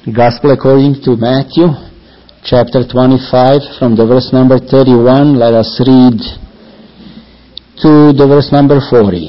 Gospel according to Matthew, chapter 25, from the verse number 31, let us read to the verse number 40.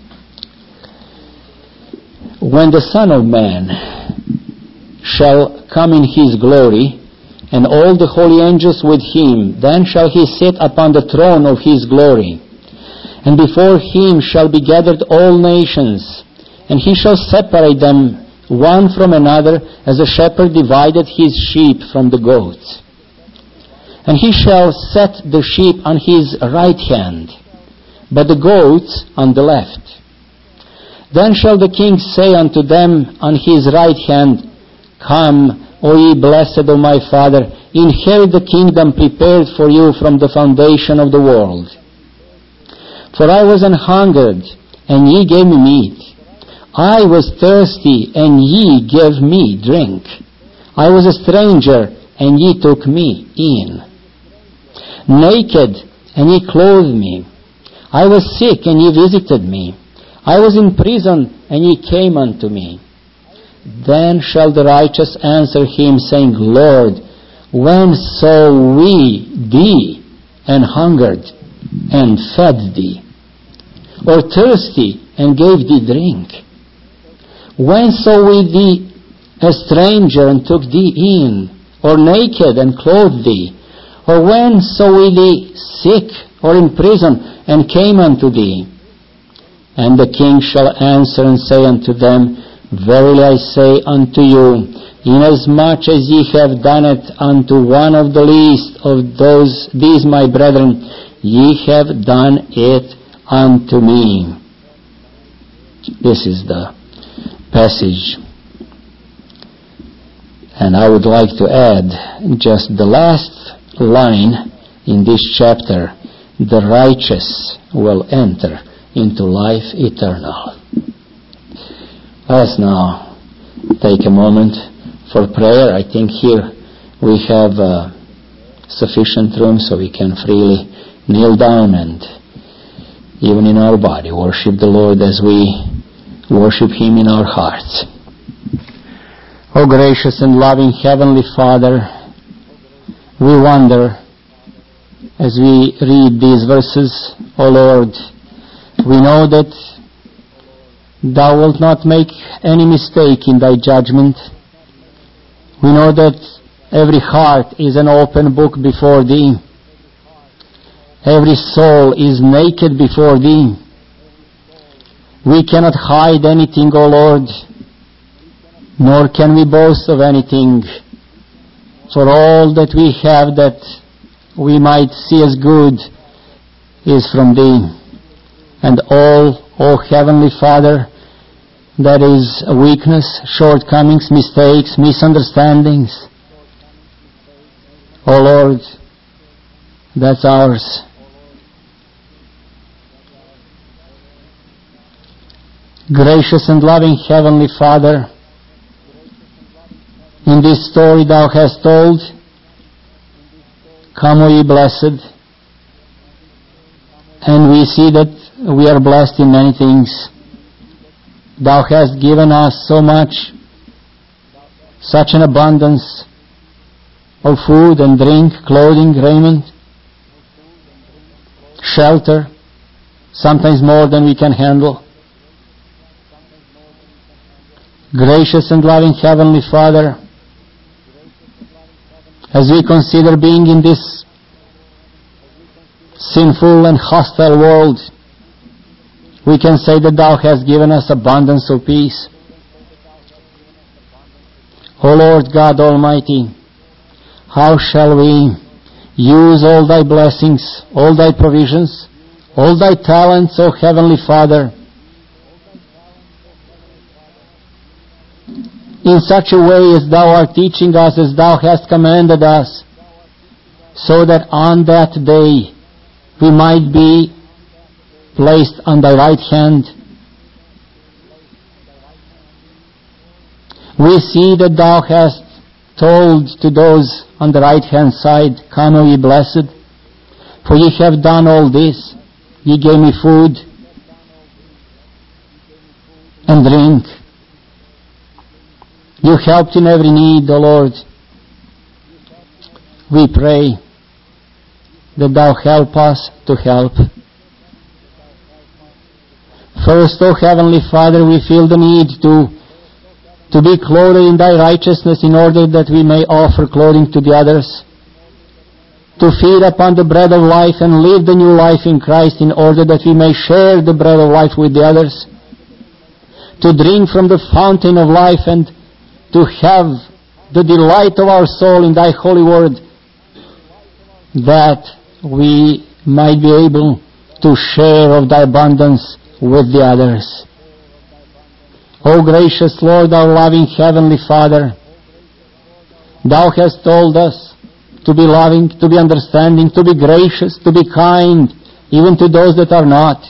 When the Son of Man shall come in his glory, and all the holy angels with him, then shall he sit upon the throne of his glory. And before him shall be gathered all nations, and he shall separate them one from another, as a shepherd divided his sheep from the goats. And he shall set the sheep on his right hand, but the goats on the left. Then shall the king say unto them on his right hand, Come, O ye blessed of my Father, inherit the kingdom prepared for you from the foundation of the world. For I was an hungered, and ye gave me meat. I was thirsty, and ye gave me drink. I was a stranger, and ye took me in. Naked, and ye clothed me. I was sick, and ye visited me. I was in prison, and ye came unto me. Then shall the righteous answer him, saying, Lord, when saw we thee, and hungered, and fed thee? Or thirsty, and gave thee drink? When saw we thee a stranger, and took thee in? Or naked, and clothed thee? Or when saw we thee sick, or in prison, and came unto thee? And the king shall answer and say unto them, Verily I say unto you, inasmuch as ye have done it unto one of the least of these my brethren, ye have done it unto me. This is the passage. And I would like to add just the last line in this chapter. The righteous will enter into life eternal. Let us now take a moment for prayer. I think here we have sufficient room so we can freely kneel down and even in our body worship the Lord as we worship Him in our hearts. O gracious and loving Heavenly Father, we wonder as we read these verses, O Lord, we know that Thou wilt not make any mistake in Thy judgment. We know that every heart is an open book before Thee. Every soul is naked before Thee. We cannot hide anything, O Lord, nor can we boast of anything. For all that we have that we might see as good is from Thee. And all, O Heavenly Father, that is a weakness, shortcomings, mistakes, misunderstandings, O Lord, that's ours. Gracious and loving Heavenly Father, in this story Thou hast told, Come, O ye blessed, and we see that we are blessed in many things. Thou hast given us so much, such an abundance of food and drink, clothing, raiment, shelter, sometimes more than we can handle. Gracious and loving Heavenly Father, as we consider being in this sinful and hostile world, we can say that Thou hast given us abundance of peace. O Lord God Almighty, how shall we use all Thy blessings, all Thy provisions, all Thy talents, O Heavenly Father, in such a way as Thou art teaching us, as Thou hast commanded us, so that on that day we might be placed on Thy right hand. We see that Thou hast told to those on the right hand side, Come, O ye blessed, for ye have done all this. Ye gave me food and drink. You helped in every need, O Lord. We pray that Thou help us to help. First, O Heavenly Father, we feel the need to be clothed in Thy righteousness in order that we may offer clothing to the others. To feed upon the bread of life and live the new life in Christ in order that we may share the bread of life with the others. To drink from the fountain of life and to have the delight of our soul in Thy holy word, that we might be able to share of Thy abundance with the others. O gracious Lord, our loving Heavenly Father, Thou hast told us to be loving, to be understanding, to be gracious, to be kind, even to those that are not.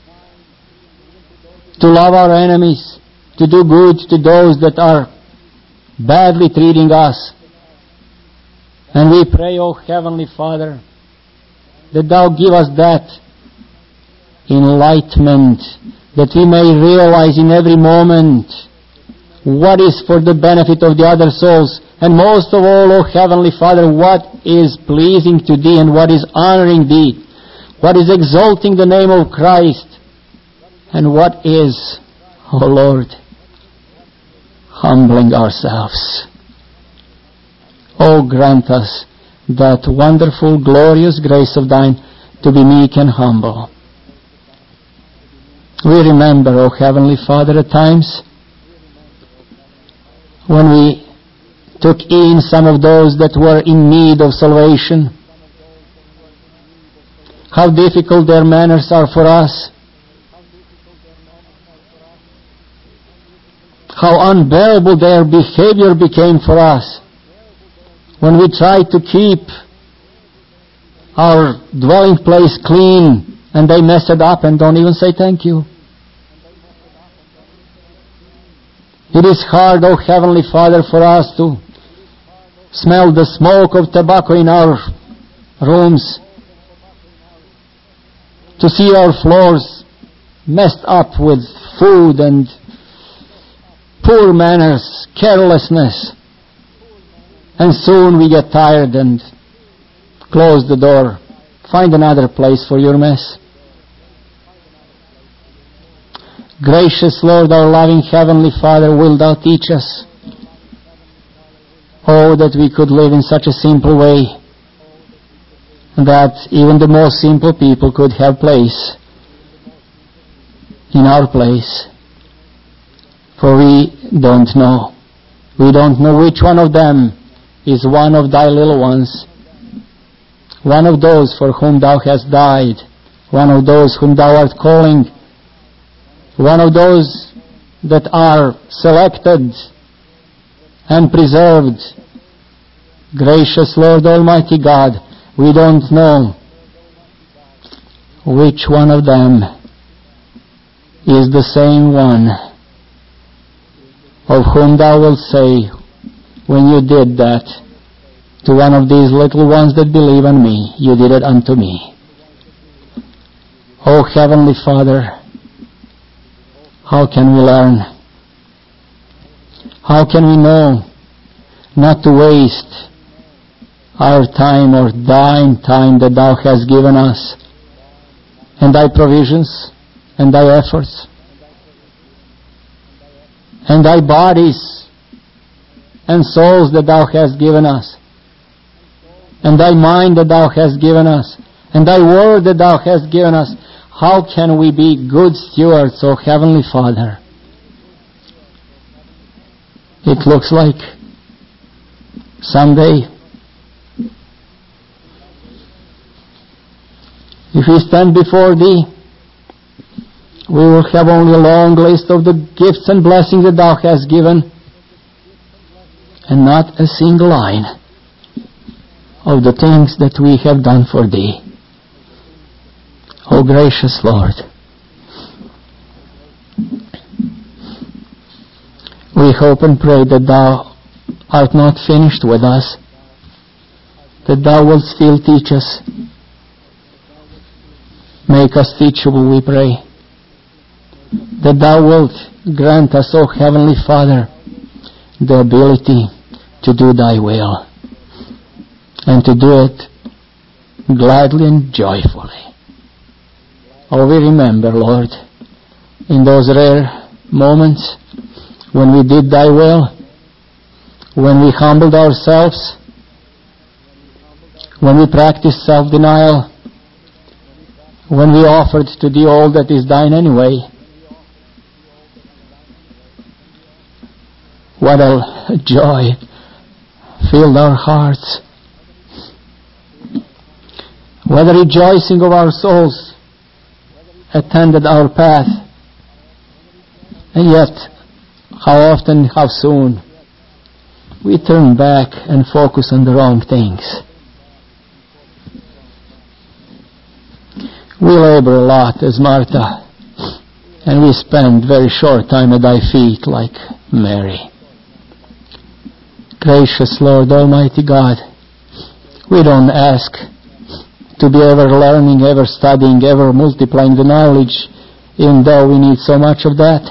To love our enemies, to do good to those that are badly treating us. And we pray, O Heavenly Father, that Thou give us that enlightenment, that we may realize in every moment what is for the benefit of the other souls, and most of all, O Heavenly Father, what is pleasing to Thee and what is honoring Thee, what is exalting the name of Christ, and what is, O Lord, humbling ourselves. Oh, grant us that wonderful, glorious grace of Thine to be meek and humble. We remember, O Heavenly Father, at times when we took in some of those that were in need of salvation, how difficult their manners are for us, how unbearable their behavior became for us when we tried to keep our dwelling place clean and they mess it up and don't even say thank you. It is hard, O Heavenly Father, for us to smell the smoke of tobacco in our rooms, to see our floors messed up with food and poor manners, carelessness, and soon we get tired and close the door, find another place for your mess. Gracious Lord, our loving Heavenly Father, wilt Thou teach us, oh, that we could live in such a simple way that even the most simple people could have place in our place. For we don't know. We don't know which one of them is one of Thy little ones, one of those for whom Thou hast died, one of those whom Thou art calling, one of those that are selected and preserved. Gracious Lord Almighty God, we don't know which one of them is the same one of whom Thou wilt say, when you did that to one of these little ones that believe on me, you did it unto me. O Heavenly Father, how can we learn? How can we know not to waste our time or Thine time that Thou hast given us, and Thy provisions, and Thy efforts, and Thy bodies and souls that Thou hast given us, and Thy mind that Thou hast given us, and Thy word that Thou hast given us? How can we be good stewards, O Heavenly Father? It looks like someday, if we stand before Thee, we will have only a long list of the gifts and blessings that Thou hast given, and not a single line of the things that we have done for Thee. O gracious Lord, we hope and pray that Thou art not finished with us, that Thou wilt still teach us. Make us teachable, we pray. That Thou wilt grant us, O Heavenly Father, the ability to do thy will, and to do it gladly and joyfully. Oh, we remember, Lord, in those rare moments when we did thy will, when we humbled ourselves, when we practiced self-denial, when we offered to thee all that is thine anyway. What a joy filled our hearts. What a rejoicing of our souls attended our path. And yet, how often, how soon, we turn back and focus on the wrong things. We labor a lot as Martha, and we spend very short time at thy feet like Mary. Gracious Lord, Almighty God, we don't ask to be ever learning, ever studying, ever multiplying the knowledge, even though we need so much of that.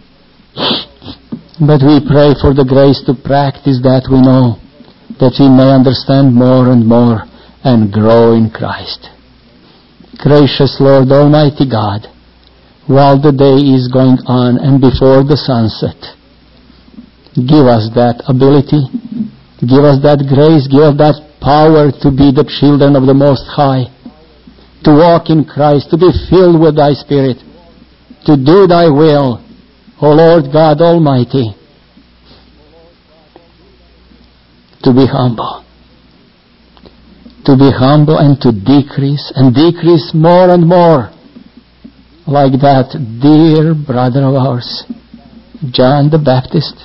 But we pray for the grace to practice that we know, that we may understand more and more and grow in Christ. Gracious Lord, Almighty God, while the day is going on and before the sunset, give us that ability, give us that grace, give us that power to be the children of the Most High, to walk in Christ, to be filled with thy Spirit, to do thy will, O Lord God Almighty, to be humble and to decrease more and more, like that dear brother of ours, John the Baptist,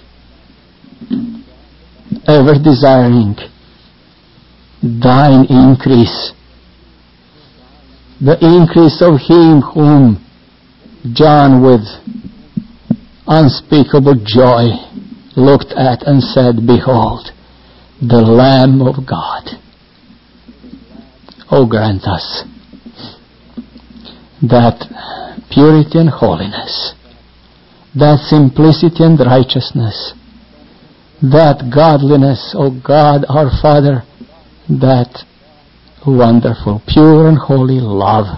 ever desiring thine increase, the increase of him whom John with unspeakable joy looked at and said, Behold, the Lamb of God. Oh, grant us that purity and holiness, that simplicity and righteousness, that godliness, O God our Father, that wonderful, pure and holy love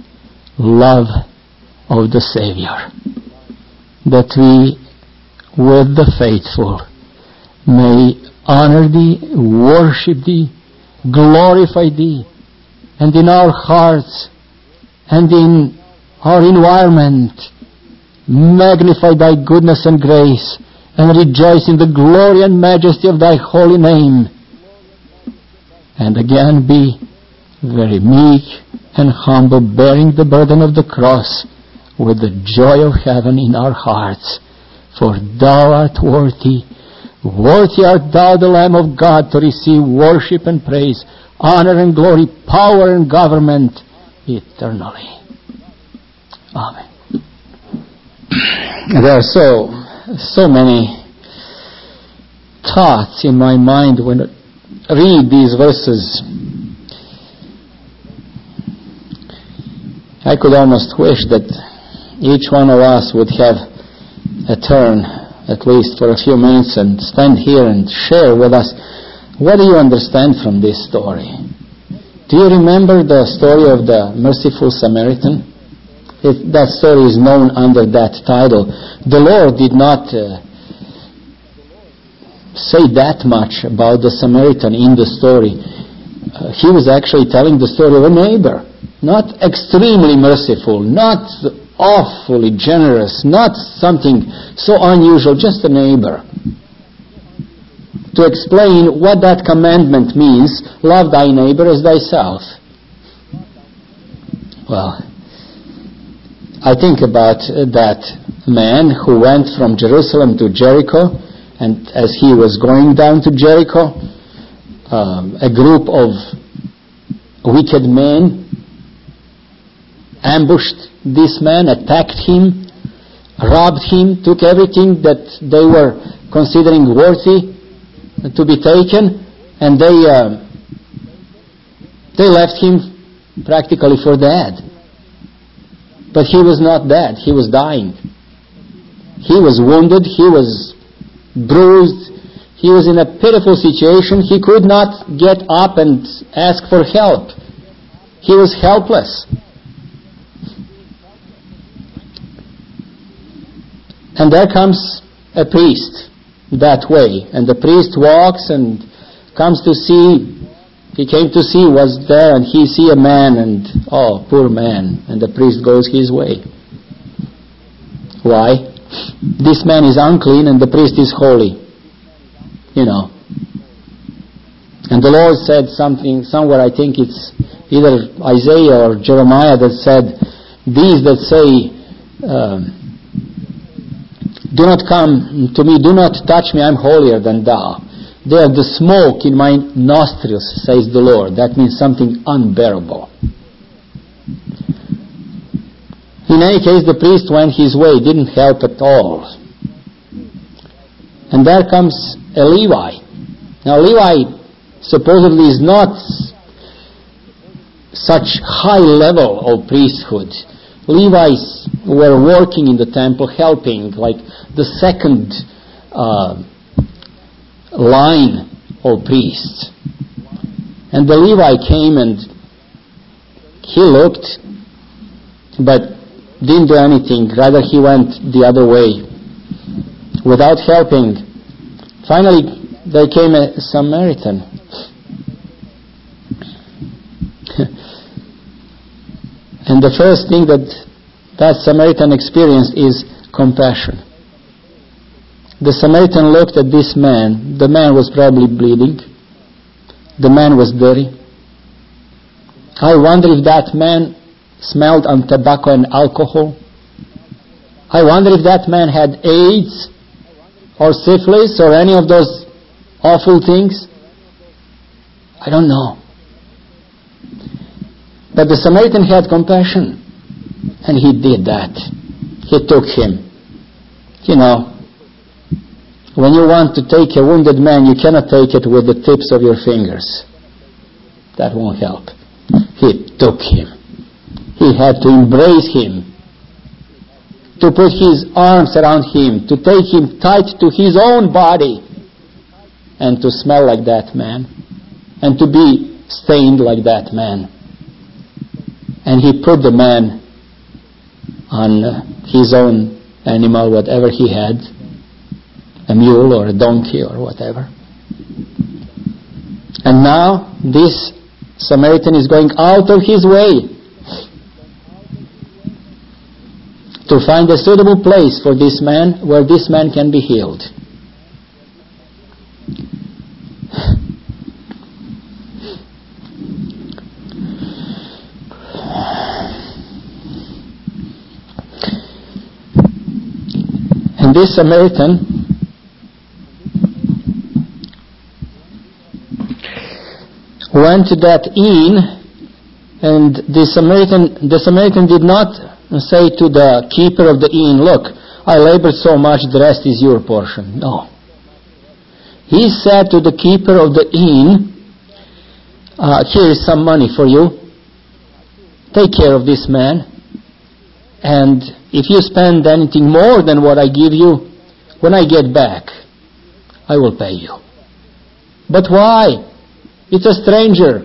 of the Savior, that we with the faithful may honor thee, worship thee, glorify thee, and in our hearts and in our environment magnify thy goodness and grace, and rejoice in the glory and majesty of thy holy name, and again be very meek and humble, bearing the burden of the cross with the joy of heaven in our hearts. For thou art worthy art thou, the Lamb of God, to receive worship and praise, honor and glory, power and government eternally. Amen. There are so many thoughts in my mind when I read these verses. I could almost wish that each one of us would have a turn, at least for a few minutes, and stand here and share with us, what do you understand from this story? Do you remember the story of the merciful Samaritan? That story is known under that title. The Lord did not say that much about the Samaritan in the story. He was actually telling the story of a neighbor, not extremely merciful, not awfully generous, not something so unusual, just a neighbor. To explain what that commandment means, love thy neighbor as thyself. Well, I think about that man who went from Jerusalem to Jericho, and as he was going down to Jericho, a group of wicked men ambushed this man, attacked him, robbed him, took everything that they were considering worthy to be taken, and they left him practically for dead. But he was not dead, he was dying. He was wounded, he was bruised, He was in a pitiful situation. He could not get up and ask for help. He was helpless. And there comes a priest that way. And the priest walks and comes to see. He came to see, was there, and he see a man, and oh, poor man. And the priest goes his way. Why? This man is unclean and the priest is holy. You know. And the Lord said something, somewhere I think it's either Isaiah or Jeremiah that said, these that say, do not come to me, do not touch me, I'm holier than thou. They are the smoke in my nostrils, says the Lord. That means something unbearable. In any case, the priest went his way, didn't help at all. And there comes a Levi. Now Levi supposedly is not such high level of priesthood. Levites were working in the temple, helping, like the second line of priests. And the Levi came and he looked, but didn't do anything. Rather, he went the other way without helping. Finally, there came a Samaritan. And the first thing that Samaritan experienced is compassion. The Samaritan looked at this man. The man was probably bleeding. The man was dirty. I wonder if that man smelled on tobacco and alcohol. I wonder if that man had AIDS or syphilis or any of those awful things. I don't know. But the Samaritan had compassion, and he did that. He took him. You know, when you want to take a wounded man, you cannot take it with the tips of your fingers. That won't help. He took him. He had to embrace him, to put his arms around him, to take him tight to his own body, and to smell like that man, and to be stained like that man. And he put the man on his own animal, whatever he had, a mule or a donkey or whatever. And now this Samaritan is going out of his way to find a suitable place for this man, where this man can be healed. And this Samaritan went to that inn, and the Samaritan did not say to the keeper of the inn, look, I labored so much, the rest is your portion. No. He said to the keeper of the inn, here is some money for you. Take care of this man. And if you spend anything more than what I give you, when I get back, I will pay you. But why? It's a stranger.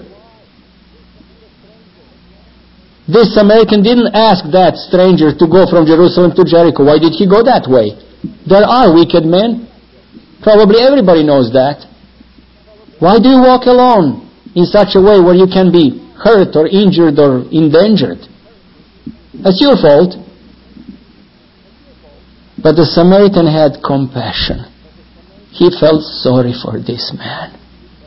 This Samaritan didn't ask that stranger to go from Jerusalem to Jericho. Why did he go that way? There are wicked men. Probably everybody knows that. Why do you walk alone in such a way where you can be hurt or injured or endangered? That's your fault. But the Samaritan had compassion. He felt sorry for this man.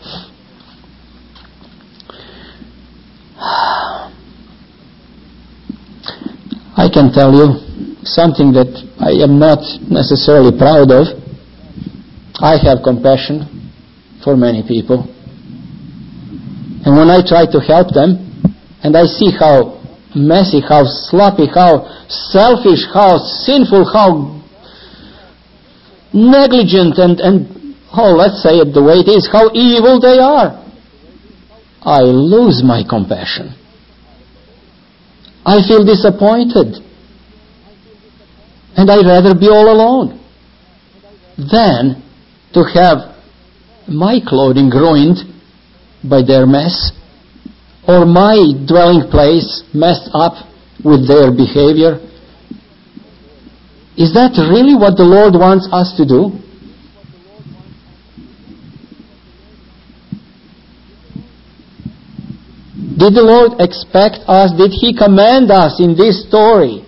I can tell you something that I am not necessarily proud of. I have compassion for many people. And when I try to help them, and I see how messy, how sloppy, how selfish, how sinful, how negligent, and let's say it the way it is, how evil they are, I lose my compassion. I feel disappointed. And I'd rather be all alone than to have my clothing ruined by their mess? Or my dwelling place messed up with their behavior? Is that really what the Lord wants us to do? Did the Lord expect us? Did He command us in this story?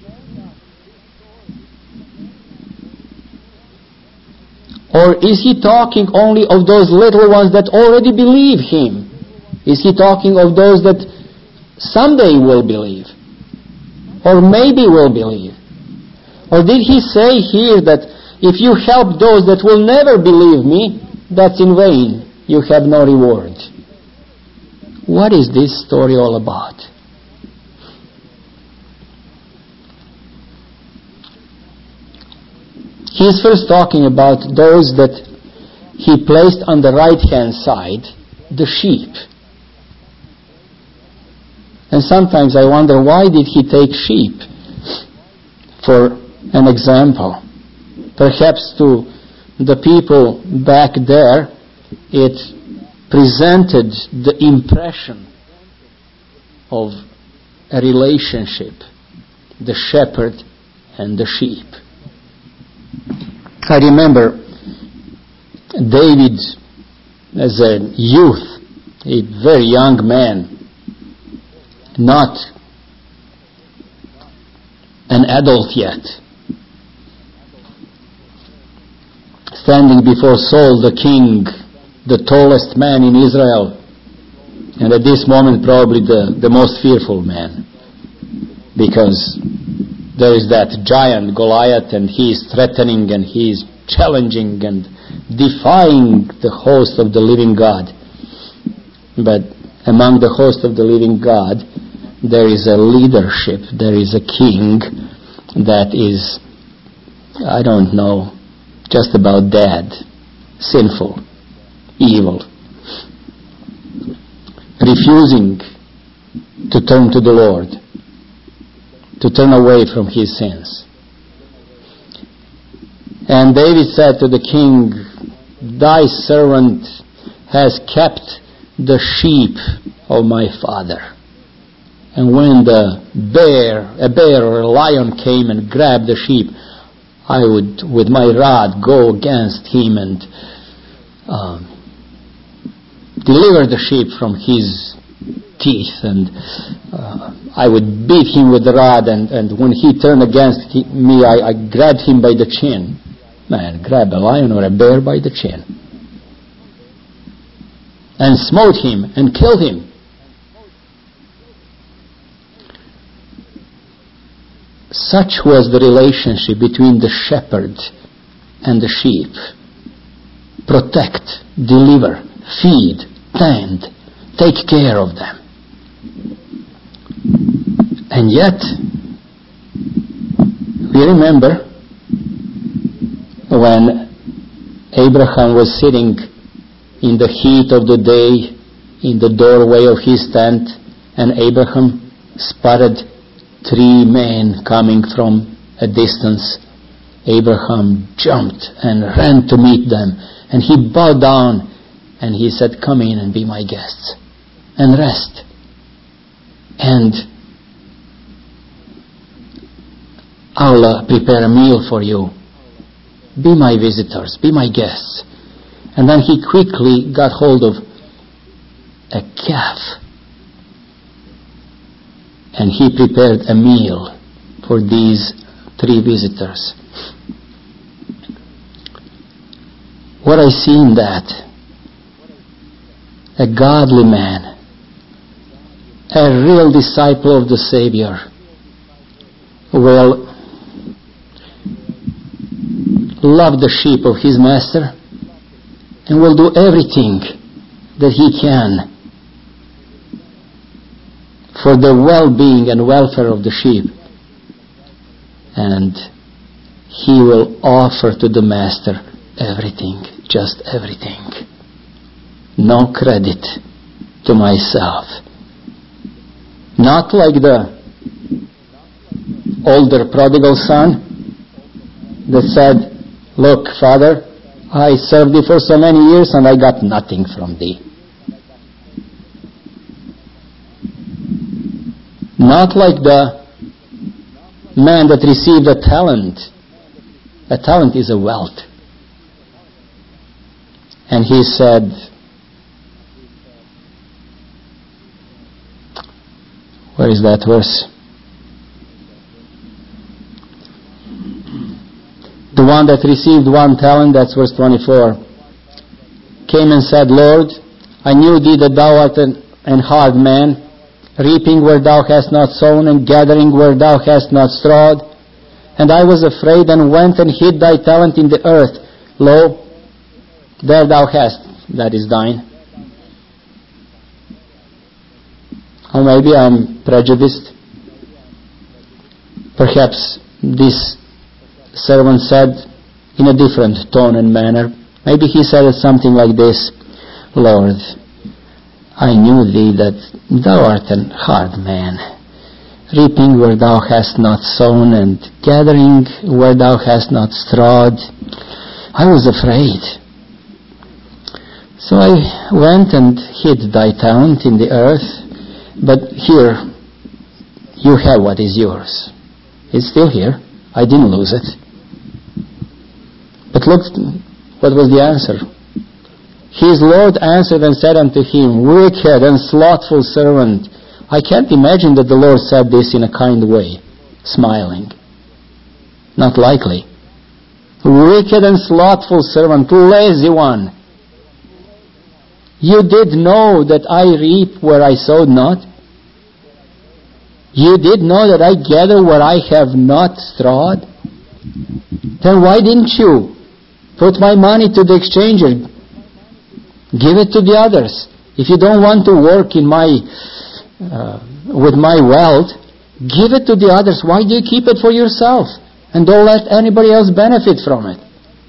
Or is He talking only of those little ones that already believe Him? Is He talking of those that someday will believe? Or maybe will believe? Or did He say here that if you help those that will never believe me, that's in vain. You have no reward. What is this story all about? He is first talking about those that He placed on the right-hand side, the sheep. And sometimes I wonder, why did He take sheep for an example? Perhaps to the people back there, it presented the impression of a relationship, the shepherd and the sheep. I remember David as a youth, a very young man, not an adult yet, standing before Saul the king, the tallest man in Israel, and at this moment probably the most fearful man, because there is that giant Goliath, and he is threatening and he is challenging and defying the host of the living God. But among the host of the living God, there is a leadership, there is a king that is, I don't know, just about dead, sinful, evil, refusing to turn to the Lord, to turn away from his sins. And David said to the king, "Thy servant has kept the sheep of my father." And when a bear or a lion came and grabbed the sheep, I would, with my rod, go against him and deliver the sheep from his teeth, and I would beat him with the rod, and when he turned against me, I grabbed him by the chin. Man, grab a lion or a bear by the chin and smote him and killed him. Such was the relationship between the shepherd and the sheep. Protect, deliver, feed, tend, take care of them. And yet, we remember when Abraham was sitting in the heat of the day in the doorway of his tent, and Abraham spotted 3 men coming from a distance. Abraham jumped and ran to meet them, and he bowed down and he said, "Come in and be my guests and rest. And I'll prepare a meal for you. Be my visitors, be my guests." And then he quickly got hold of a calf, and he prepared a meal for these 3 visitors. What I see in that, a godly man, a real disciple of the Savior, will love the sheep of his master and will do everything that he can for the well-being and welfare of the sheep. And he will offer to the master everything, just everything. No credit to myself. Not like the older prodigal son that said, "Look, Father, I served thee for so many years and I got nothing from thee. Not like the man that received a talent. A talent is a wealth. And he said, where is that verse? The one that received 1 talent, that's verse 24, came and said, Lord, I knew thee that thou art an hard man, reaping where thou hast not sown, and gathering where thou hast not strawed. And I was afraid, and went and hid thy talent in the earth. Lo, there thou hast, that is thine. Or maybe I'm prejudiced. Perhaps this servant said in a different tone and manner. Maybe he said something like this, Lord, I knew thee that thou art an hard man, reaping where thou hast not sown, and gathering where thou hast not strawed. I was afraid. So I went and hid thy talent in the earth, but here you have what is yours. It's still here. I didn't lose it. But look, what was the answer? His Lord answered and said unto him, Wicked and slothful servant. I can't imagine that the Lord said this in a kind way, smiling. Not likely. Wicked and slothful servant, lazy one. You did know that I reap where I sowed not? You did know that I gather where I have not strawed? Then why didn't you put my money to the exchanger? Give it to the others. If you don't want to work in with my wealth, give it to the others. Why do you keep it for yourself? And don't let anybody else benefit from it.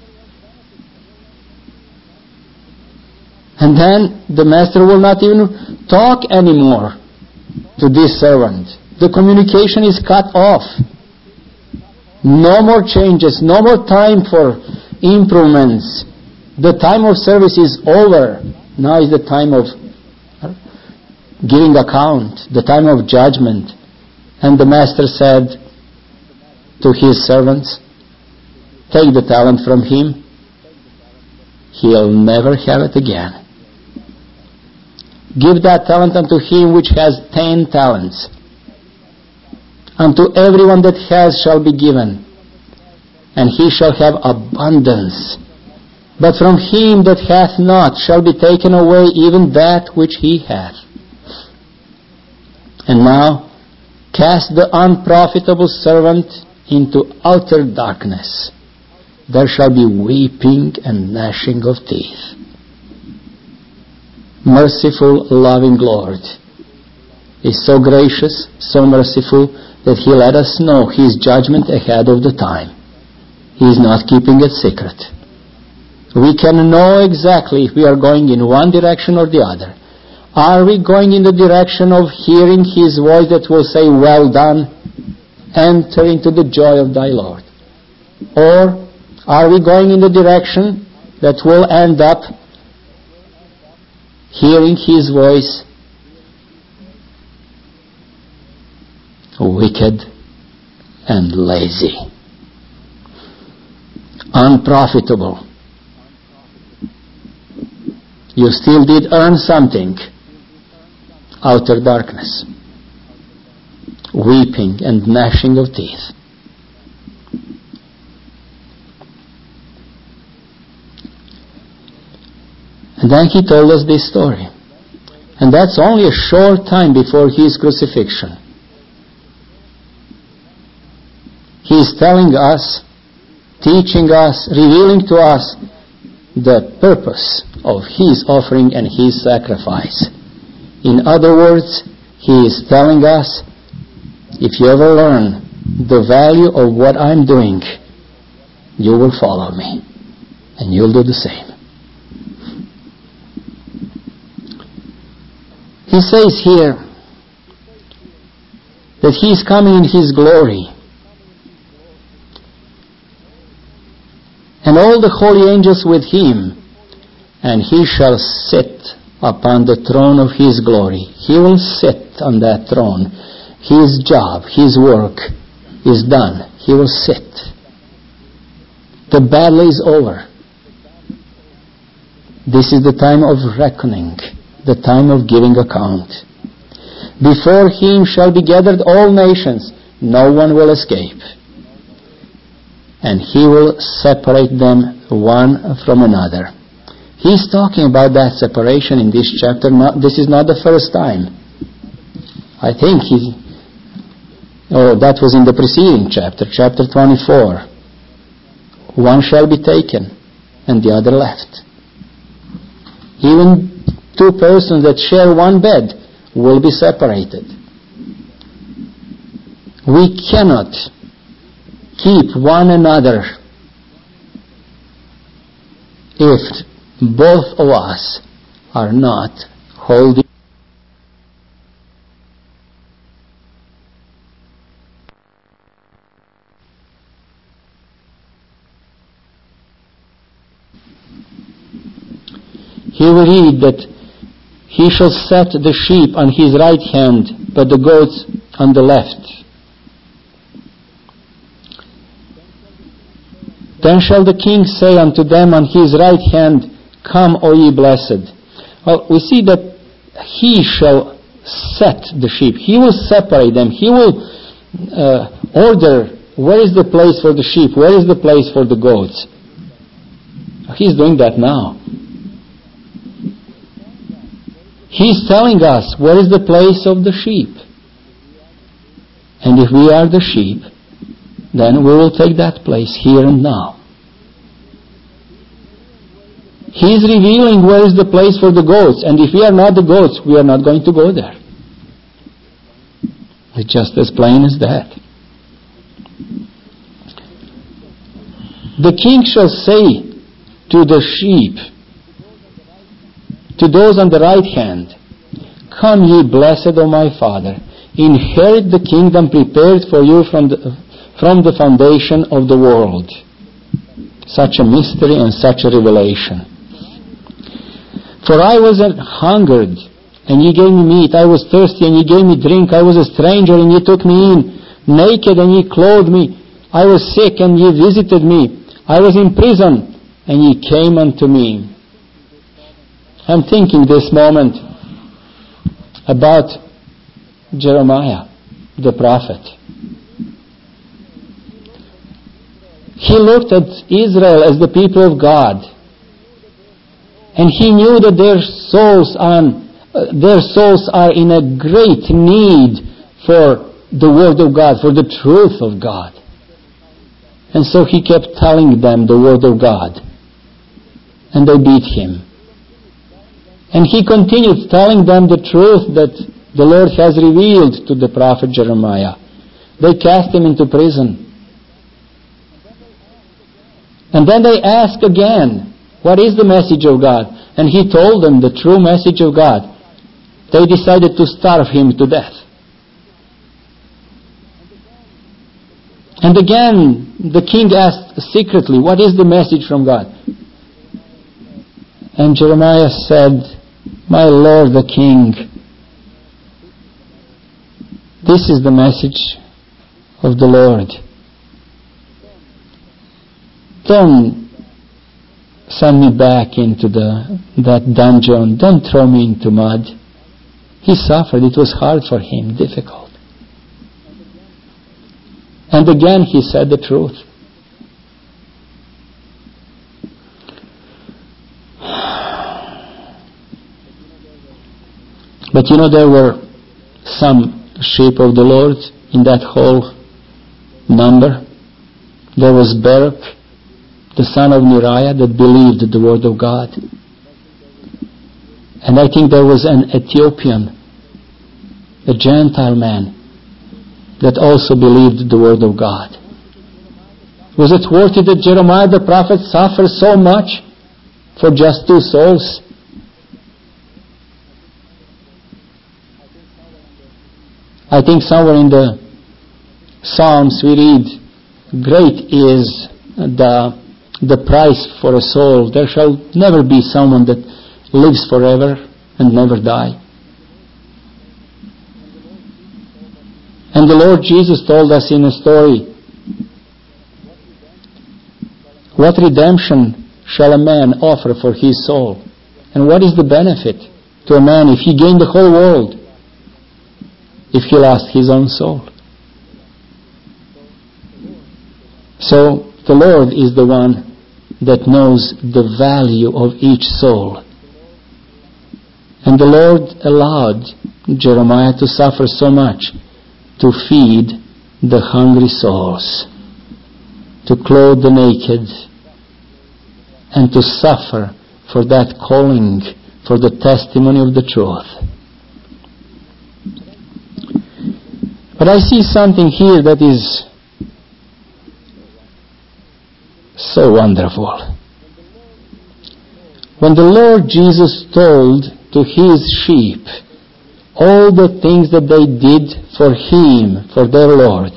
And then the master will not even talk anymore to this servant. The communication is cut off. No more changes, no more time for improvements. The time of service is over. Now is the time of giving account, the time of judgment. And the master said to his servants, take the talent from him. He'll never have it again. Give that talent unto him which has 10 talents. Unto everyone that has shall be given, and he shall have abundance. But from him that hath not shall be taken away even that which he hath. And now cast the unprofitable servant into outer darkness. There shall be weeping and gnashing of teeth. Merciful, loving Lord is so gracious, so merciful, that He let us know His judgment ahead of the time. He is not keeping it secret. We can know exactly if we are going in one direction or the other. Are we going in the direction of hearing His voice that will say, well done, enter into the joy of thy Lord? Or are we going in the direction that will end up hearing His voice, wicked and lazy, unprofitable? You still did earn something. Outer darkness, weeping and gnashing of teeth. And then He told us this story. And that's only a short time before His crucifixion. He is telling us, teaching us, revealing to us the purpose of His offering and His sacrifice. In other words, He is telling us, if you ever learn the value of what I'm doing, you will follow me, and you'll do the same. He says here that He is coming in His glory. and all the holy angels with him. And he shall sit upon the throne of his glory. He will sit on that throne. His job, his work is done. He will sit. The battle is over. This is the time of reckoning, the time of giving account. Before him shall be gathered all nations. No one will escape. And he will separate them one from another. He's talking about that separation in this chapter. This is not the first time. I think that was in the preceding chapter, chapter 24. One shall be taken, and the other left. Even two persons that share one bed will be separated. We cannot keep one another if both of us are not holding. Here we read that he shall set the sheep on his right hand, but the goats on the left. Then shall the king say unto them on his right hand, Come, O ye blessed. Well, we see that he shall set the sheep. He will separate them. He will order where is the place for the sheep, where is the place for the goats. He's doing that now. He's telling us where is the place of the sheep. And if we are the sheep, then we will take that place here and now. He's revealing where is the place for the goats. And if we are not the goats, we are not going to go there. It's just as plain as that. The king shall say to the sheep, to those on the right hand, Come ye blessed of my Father, inherit the kingdom prepared for you from the foundation of the world. Such a mystery and such a revelation. For I was hungered, and ye gave me meat. I was thirsty, and ye gave me drink. I was a stranger, and ye took me in. Naked, and ye clothed me. I was sick, and ye visited me. I was in prison, and ye came unto me. I'm thinking this moment about Jeremiah, the prophet. He looked at Israel as the people of God. And he knew that their souls are in a great need for the Word of God, for the truth of God. And so he kept telling them the Word of God. And they beat him. And he continued telling them the truth that the Lord has revealed to the prophet Jeremiah. They cast him into prison. And then they asked again, what is the message of God? And he told them the true message of God. They decided to starve him to death. And again, the king asked secretly, what is the message from God? And Jeremiah said, My Lord the king, this is the message of the Lord. Don't send me back into that dungeon. Don't throw me into mud. He suffered. It was hard for him, difficult. And again he said the truth. But there were some sheep of the Lord in that whole number. There was Baruch, the son of Neriah, that believed the word of God. And I think there was an Ethiopian, a Gentile man, that also believed the word of God. Was it worth it that Jeremiah the prophet suffered so much for just 2 souls? I think somewhere in the Psalms we read, Great is the the price for a soul. There shall never be someone that lives forever and never die. And the Lord Jesus told us in a story, what redemption shall a man offer for his soul? And what is the benefit to a man if he gained the whole world, if he lost his own soul? So the Lord is the one that knows the value of each soul. And the Lord allowed Jeremiah to suffer so much to feed the hungry souls, to clothe the naked, and to suffer for that calling, for the testimony of the truth. But I see something here that is so wonderful. When the Lord Jesus told to His sheep all the things that they did for Him, for their Lord,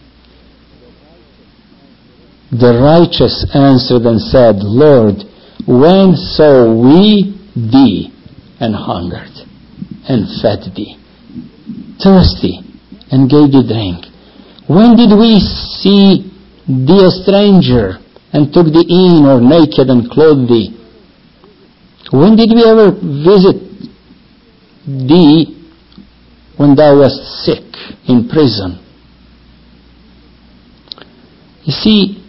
the righteous answered and said, Lord, when saw we Thee and hungered, and fed Thee, thirsty, and gave Thee drink? When did we see Thee a stranger, and took Thee in, or naked, and clothed Thee? When did we ever visit Thee when Thou wast sick in prison? You see,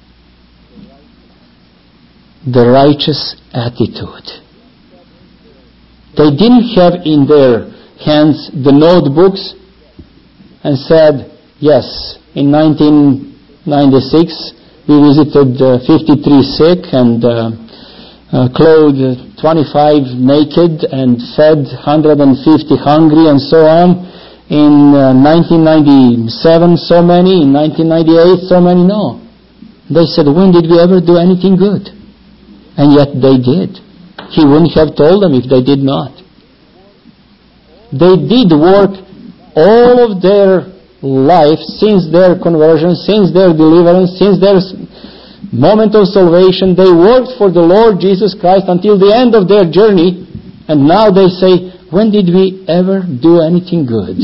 the righteous attitude. They didn't have in their hands the notebooks and said, yes, in 1996 we visited 53 sick and clothed 25 naked and fed 150 hungry and so on. In 1997 so many, in 1998 so many. No. They said, when did we ever do anything good? And yet they did. He wouldn't have told them if they did not. They did work all of their life since their conversion, since their deliverance, since their moment of salvation. They worked for the Lord Jesus Christ until the end of their journey. And now they say, when did we ever do anything good?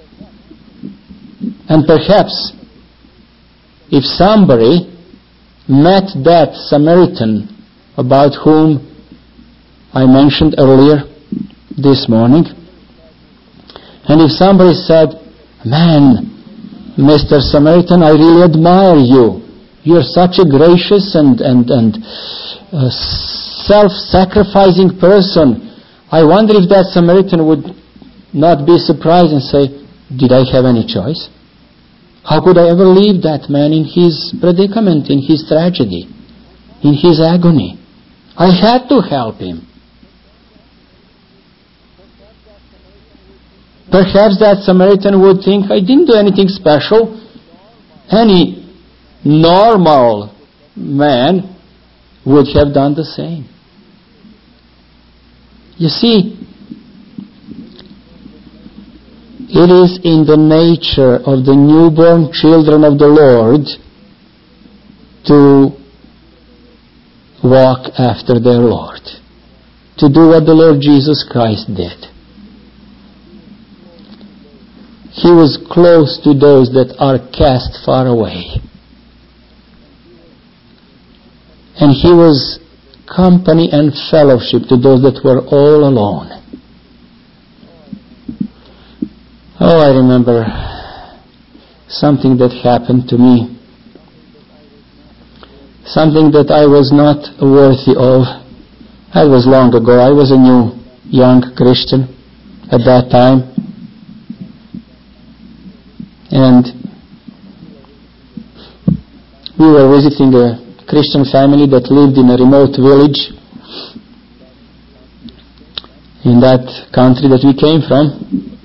And perhaps if somebody met that Samaritan about whom I mentioned earlier this morning, and if somebody said, man, Mr. Samaritan, I really admire you. You're such a gracious and self-sacrificing person. I wonder if that Samaritan would not be surprised and say, did I have any choice? How could I ever leave that man in his predicament, in his tragedy, in his agony? I had to help him. Perhaps that Samaritan would think, I didn't do anything special. Any normal man would have done the same. You see, it is in the nature of the newborn children of the Lord to walk after their Lord, to do what the Lord Jesus Christ did. He was close to those that are cast far away. And He was company and fellowship to those that were all alone. Oh, I remember something that happened to me. Something that I was not worthy of. That was long ago. I was a young Christian at that time. And we were visiting a Christian family that lived in a remote village in that country that we came from.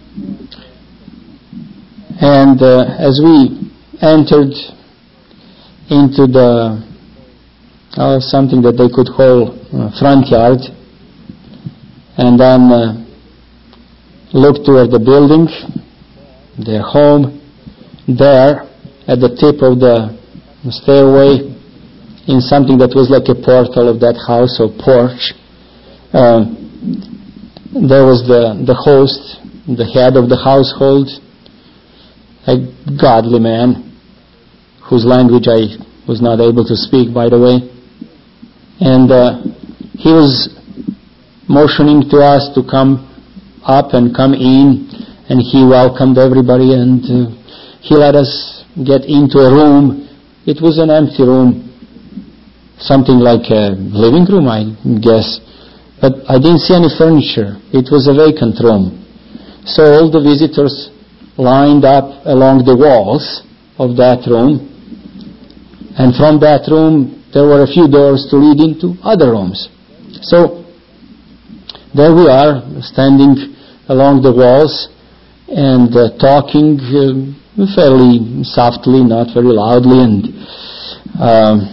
And as we entered into the something that they could call front yard, and then looked toward the building, their home, there at the tip of the stairway in something that was like a portal of that house or porch. There was the host, the head of the household, a godly man, whose language I was not able to speak, by the way. And he was motioning to us to come up and come in, and he welcomed everybody, and he let us get into a room. It was an empty room, something like a living room, I guess. But I didn't see any furniture. It was a vacant room. So all the visitors lined up along the walls of that room. And from that room, there were a few doors to lead into other rooms. So there we are, standing along the walls and talking fairly softly, not very loudly. And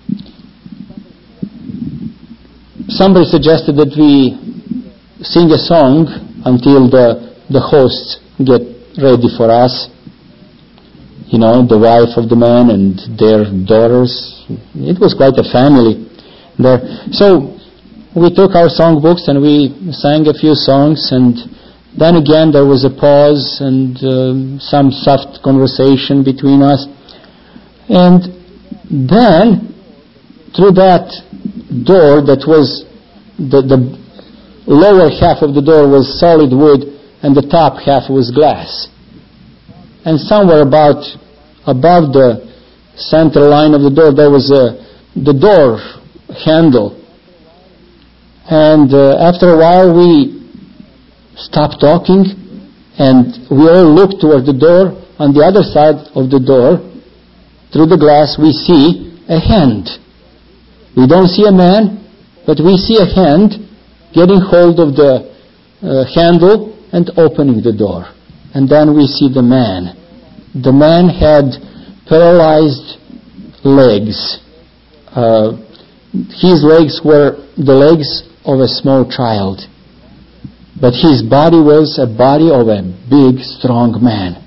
somebody suggested that we sing a song until the hosts get ready for us. You know, the wife of the man and their daughters. It was quite a family there. So we took our songbooks and we sang a few songs, and then again there was a pause and some soft conversation between us. And then through that door that was, the lower half of the door was solid wood and the top half was glass. And somewhere above the center line of the door there was the door handle. And after a while we stopped talking and we all looked toward the door. On the other side of the door, through the glass, we see a hand. We don't see a man, but we see a hand getting hold of the handle and opening the door. And then we see the man. The man had paralyzed legs. His legs were the legs of a small child. But his body was a body of a big, strong man.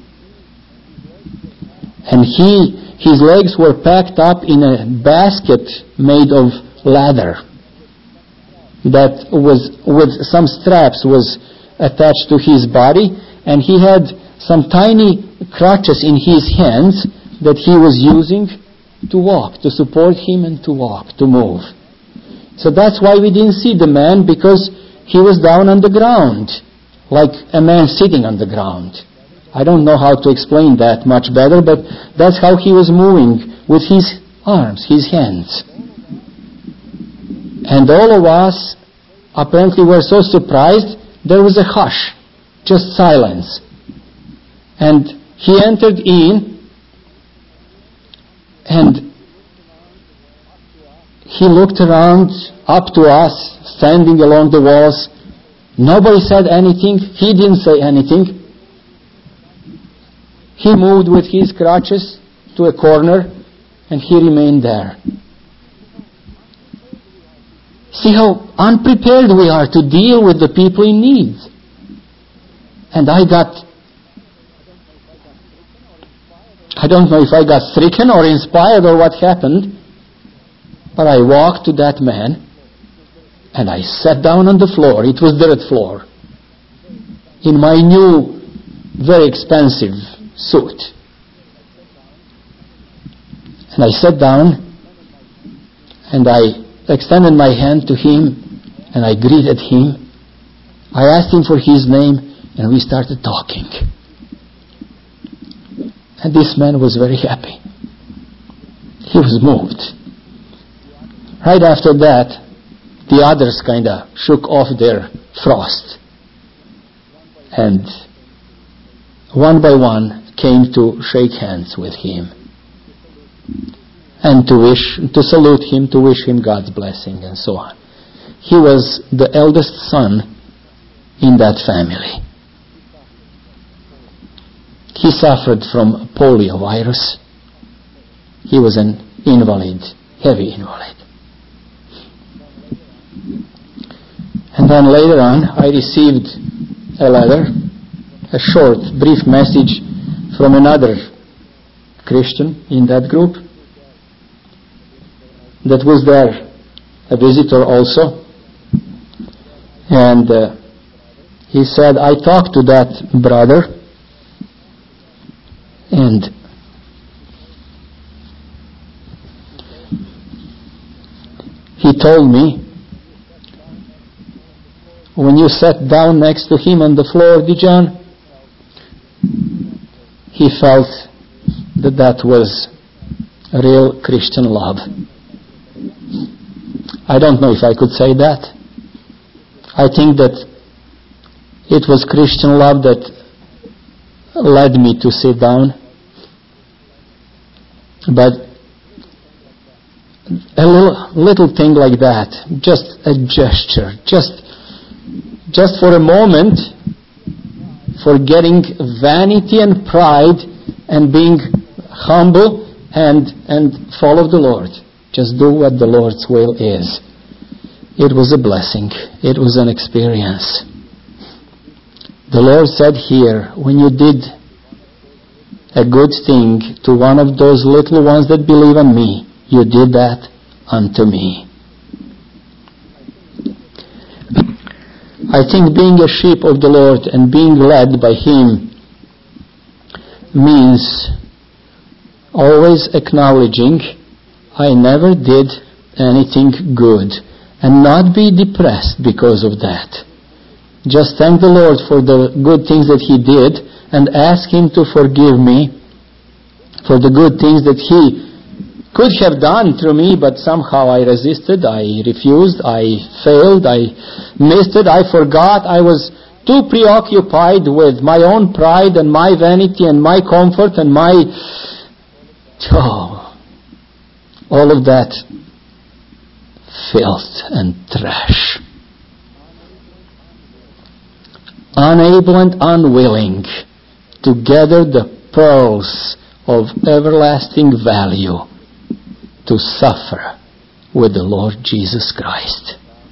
And his legs were packed up in a basket made of leather that was, with some straps, was attached to his body, and he had some tiny crutches in his hands that he was using to walk, to support him and to walk, to move. So that's why we didn't see the man, because he was down on the ground, like a man sitting on the ground. I don't know how to explain that much better, but that's how he was moving with his arms, his hands. And all of us apparently were so surprised, there was a hush, just silence. And he entered in, and he looked around up to us, standing along the walls. Nobody said anything. He didn't say anything. He moved with his crutches to a corner, and he remained there. See how unprepared we are to deal with the people in need. And I don't know if I got stricken or inspired or what happened, but I walked to that man and I sat down on the floor. It was dirt floor, in my new, very expensive suit. And I sat down and I extended my hand to him and I greeted him. I asked him for his name and we started talking. And this man was very happy. He was moved. Right after that, the others kind of shook off their frost. And one by one came to shake hands with him. And to salute him, to wish him God's blessing and so on. He was the eldest son in that family. He suffered from poliovirus. He was an invalid, heavy invalid. And then later on, I received a letter, a short, brief message from another Christian in that group, that was there, a visitor also, and he said, I talked to that brother, and he told me, when you sat down next to him on the floor, Dijon, he felt that was real Christian love. I don't know if I could say that. I think that it was Christian love that led me to sit down. But a little thing like that, just a gesture, just for a moment, forgetting vanity and pride and being humble and follow the Lord. Just do what the Lord's will is. It was a blessing. It was an experience. The Lord said here, when you did a good thing to one of those little ones that believe on me, you did that unto me. I think being a sheep of the Lord and being led by Him means always acknowledging I never did anything good and not be depressed because of that. Just thank the Lord for the good things that He did and ask Him to forgive me for the good things that He could have done through me, but somehow I resisted, I refused, I failed, I missed it, I forgot, I was too preoccupied with my own pride and my vanity and my comfort and my... all of that filth and trash. Unable and unwilling to gather the pearls of everlasting value to suffer with the Lord Jesus Christ.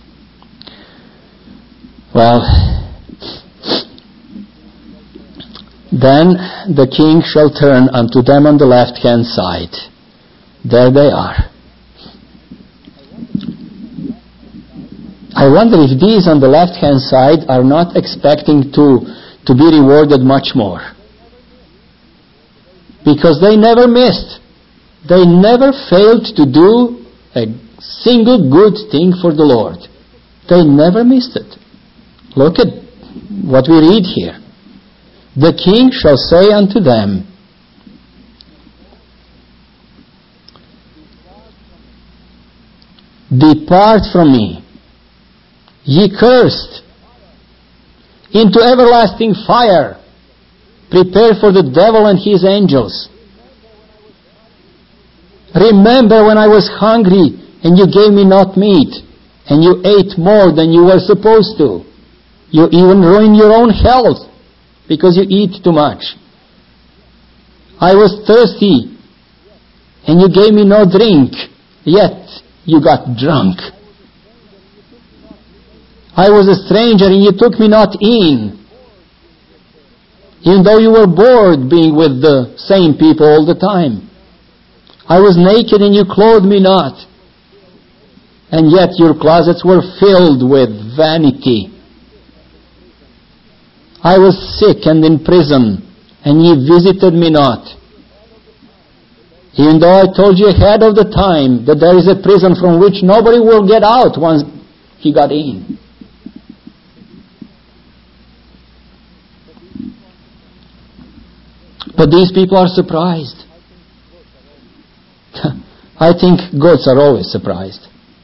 Well, then the king shall turn unto them on the left-hand side. There they are. I wonder if these on the left-hand side are not expecting to be rewarded much more. Because they never missed. They never failed to do a single good thing for the Lord. They never missed it. Look at what we read here. The king shall say unto them, Depart from me, ye cursed, into everlasting fire, prepared for the devil and his angels. Remember when I was hungry and you gave me not meat, and you ate more than you were supposed to. You even ruin your own health because you eat too much. I was thirsty and you gave me no drink, yet you got drunk. I was a stranger and you took me not in, even though you were bored being with the same people all the time. I was naked and you clothed me not, and yet your closets were filled with vanity. I was sick and in prison, and ye visited me not. Even though I told you ahead of the time that there is a prison from which nobody will get out once he got in. But these people are surprised. I think goats are always surprised.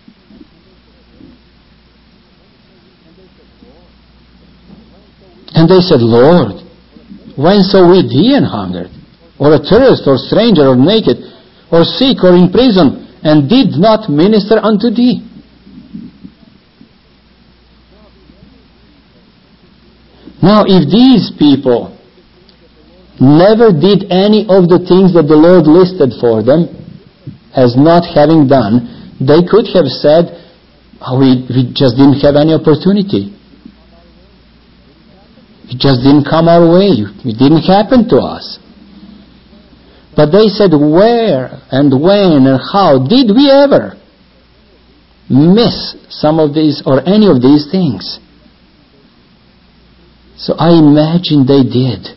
And they said, Lord, when saw we thee an hungered, or a tourist, or stranger, or naked, or sick, or in prison, and did not minister unto thee? Now, if these people never did any of the things that the Lord listed for them as not having done, they could have said, we just didn't have any opportunity. It just didn't come our way. It didn't happen to us. But they said, where and when and how did we ever miss some of these or any of these things. So I imagine they did.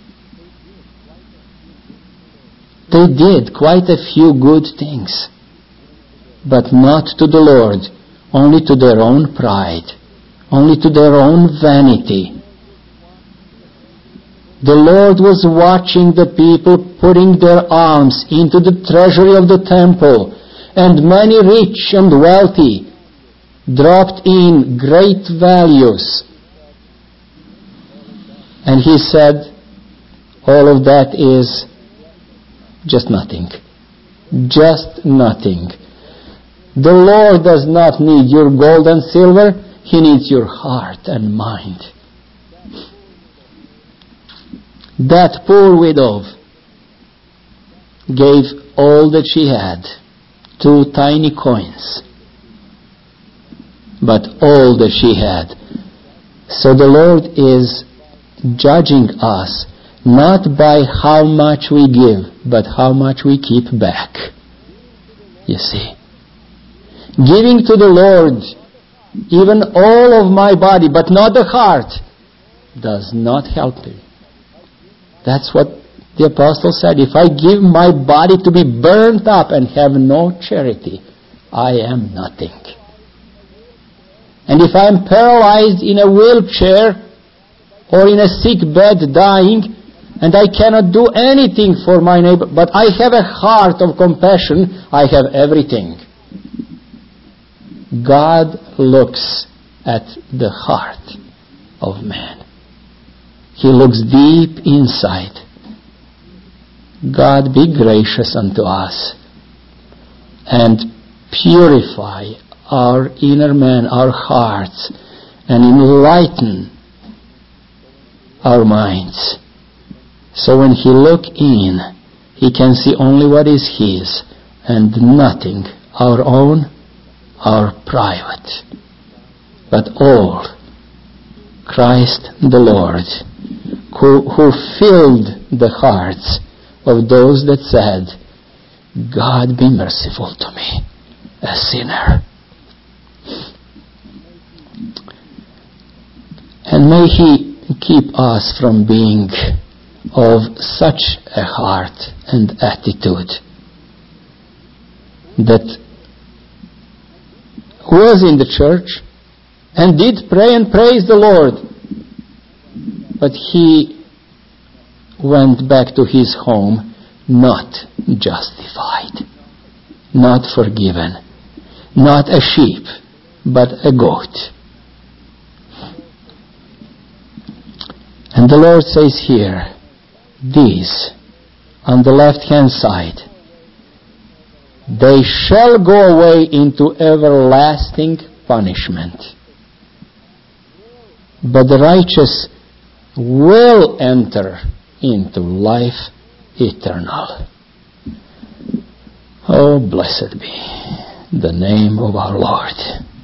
They did quite a few good things, but not to the Lord, only to their own pride, only to their own vanity. The Lord was watching the people putting their alms into the treasury of the temple, and many rich and wealthy dropped in great values. And he said, all of that is just nothing. Just nothing. The Lord does not need your gold and silver. He needs your heart and mind. That poor widow gave all that she had, 2 tiny coins, but all that she had. So the Lord is judging us not by how much we give, but how much we keep back. You see, giving to the Lord even all of my body, but not the heart, does not help me. That's what the apostle said. If I give my body to be burnt up and have no charity, I am nothing. And if I am paralyzed in a wheelchair or in a sick bed dying, and I cannot do anything for my neighbor, but I have a heart of compassion, I have everything. God looks at the heart of man. He looks deep inside. God, be gracious unto us and purify our inner man, our hearts, and enlighten our minds. So when He look in, He can see only what is His and nothing our own, our private, but all Christ the Lord, who filled the hearts of those that said, God, be merciful to me, a sinner. And may He keep us from being of such a heart and attitude that was in the church and did pray and praise the Lord, but he went back to his home not justified, not forgiven, not a sheep, but a goat. And the Lord says here, these, on the left-hand side, they shall go away into everlasting punishment, but the righteous will enter into life eternal. Oh, blessed be the name of our Lord.